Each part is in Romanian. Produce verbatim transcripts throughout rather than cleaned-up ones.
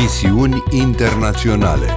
Misiuni internaționale.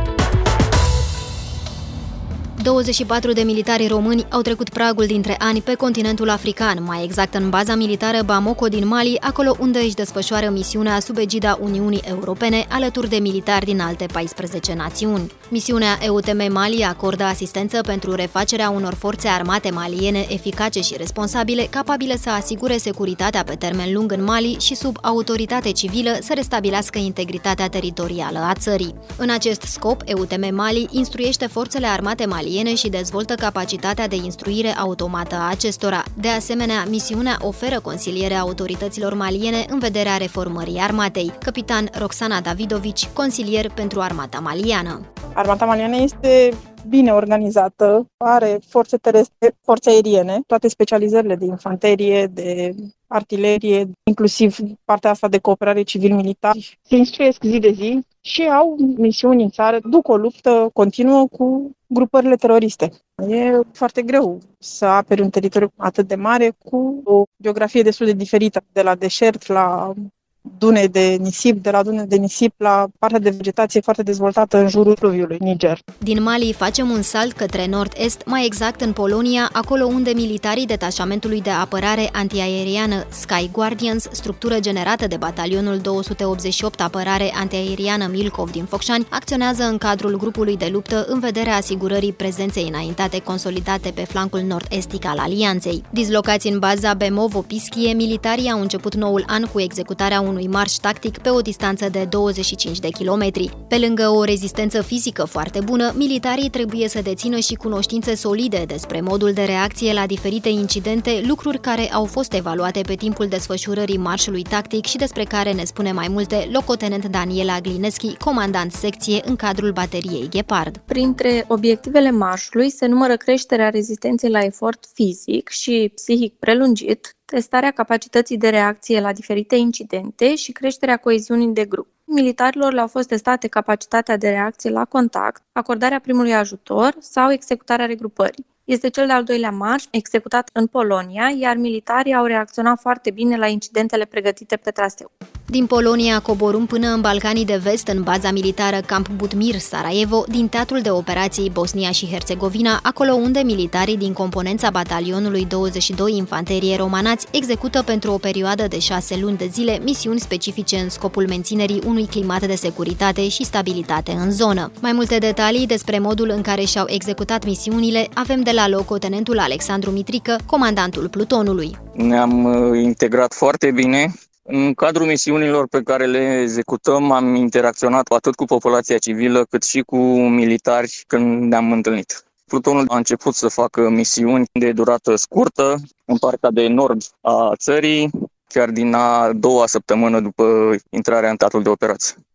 douăzeci și patru de militari români au trecut pragul dintre ani pe continentul african, mai exact în baza militară Bamako din Mali, acolo unde își desfășoară misiunea sub egida Uniunii Europene, alături de militari din alte paisprezece națiuni. Misiunea E U T M Mali acordă asistență pentru refacerea unor forțe armate maliene eficace și responsabile, capabile să asigure securitatea pe termen lung în Mali și sub autoritate civilă să restabilească integritatea teritorială a țării. În acest scop, E U T M Mali instruiește forțele armate maliene și dezvoltă capacitatea de instruire automată a acestora. De asemenea, misiunea oferă consiliere autorităților maliene în vederea reformării armatei. Capitan Roxana Davidovici, consilier pentru armata maliană. Armata maliană este bine organizată, are forțe terestre, forțe aeriene, toate specializările de infanterie, de artilerie, inclusiv partea asta de cooperare civil-militar. Se instruiesc zi de zi și au misiuni în țară, duc o luptă continuă cu grupările teroriste. E foarte greu să aperi un teritoriu atât de mare cu o geografie destul de diferită, de la deșert la dune de nisip, de la dune de nisip la partea de vegetație foarte dezvoltată în jurul fluviului Niger. Din Mali facem un salt către nord-est, mai exact în Polonia, acolo unde militarii detașamentului de apărare antiaeriană Sky Guardians, structură generată de batalionul două sute optzeci și opt apărare antiaeriană Milkov din Focșani, acționează în cadrul grupului de luptă în vederea asigurării prezenței înaintate consolidate pe flancul nord-estic al alianței. Dislocați în baza Bemovo-Pischie, militarii au început noul an cu executarea unui unui marș tactic pe o distanță de douăzeci și cinci de kilometri. Pe lângă o rezistență fizică foarte bună, militarii trebuie să dețină și cunoștințe solide despre modul de reacție la diferite incidente, lucruri care au fost evaluate pe timpul desfășurării marșului tactic și despre care ne spune mai multe locotenent Daniela Glineschi, comandant secție în cadrul bateriei Ghepard. Printre obiectivele marșului se numără creșterea rezistenței la efort fizic și psihic prelungit, testarea capacității de reacție la diferite incidente și creșterea coeziunii de grup. Militarilor le-au fost testate capacitatea de reacție la contact, acordarea primului ajutor sau executarea regrupării. Este cel de-al doilea marș executat în Polonia, iar militarii au reacționat foarte bine la incidentele pregătite pe traseu. Din Polonia coborâm până în Balcanii de Vest, în baza militară Camp Butmir, Sarajevo, din teatrul de operații Bosnia și Herțegovina, acolo unde militarii din componența batalionului douăzeci și doi Infanterie Romanați execută pentru o perioadă de șase luni de zile misiuni specifice în scopul menținerii unui climat de securitate și stabilitate în zonă. Mai multe detalii despre modul în care și-au executat misiunile avem de la locotenentul Alexandru Mitrică, comandantul plutonului. Ne-am integrat foarte bine. În cadrul misiunilor pe care le executăm am interacționat atât cu populația civilă cât și cu militari când ne-am întâlnit. Plutonul a început să facă misiuni de durată scurtă în partea de nord a țării, chiar din a doua săptămână după intrarea în teatrul de operații.